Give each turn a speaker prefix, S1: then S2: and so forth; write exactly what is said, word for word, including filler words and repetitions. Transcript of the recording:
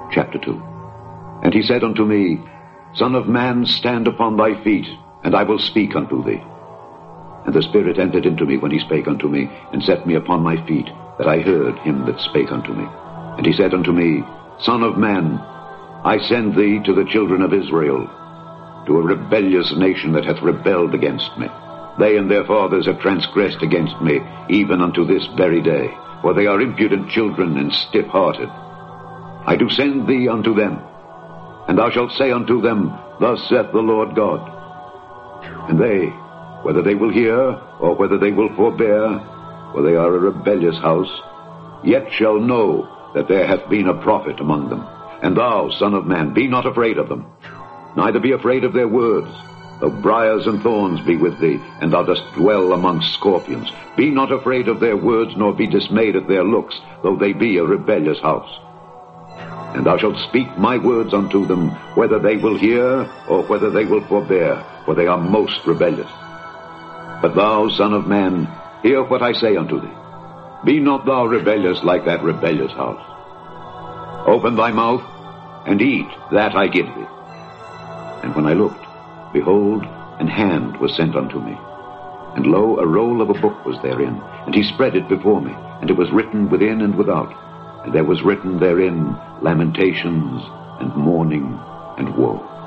S1: Chapter two. And he said unto me, Son of man, stand upon thy feet, and I will speak unto thee. And the Spirit entered into me when he spake unto me, and set me upon my feet, that I heard him that spake unto me. And he said unto me, Son of man, I send thee to the children of Israel, to a rebellious nation that hath rebelled against me. They and their fathers have transgressed against me, even unto this very day, for they are impudent children and stiff-hearted. I do send thee unto them, and thou shalt say unto them, Thus saith the Lord God. And they, whether they will hear, or whether they will forbear, for they are a rebellious house, yet shall know that there hath been a prophet among them. And thou, son of man, be not afraid of them, neither be afraid of their words, though briars and thorns be with thee, and thou dost dwell among scorpions. Be not afraid of their words, nor be dismayed at their looks, though they be a rebellious house. And thou shalt speak my words unto them, whether they will hear, or whether they will forbear, for they are most rebellious. But thou, son of man, hear what I say unto thee. Be not thou rebellious like that rebellious house. Open thy mouth, and eat that I give thee. And when I looked, behold, an hand was sent unto me. And lo, a roll of a book was therein, and he spread it before me, and it was written within and without. And there was written therein lamentations, and mourning, and woe.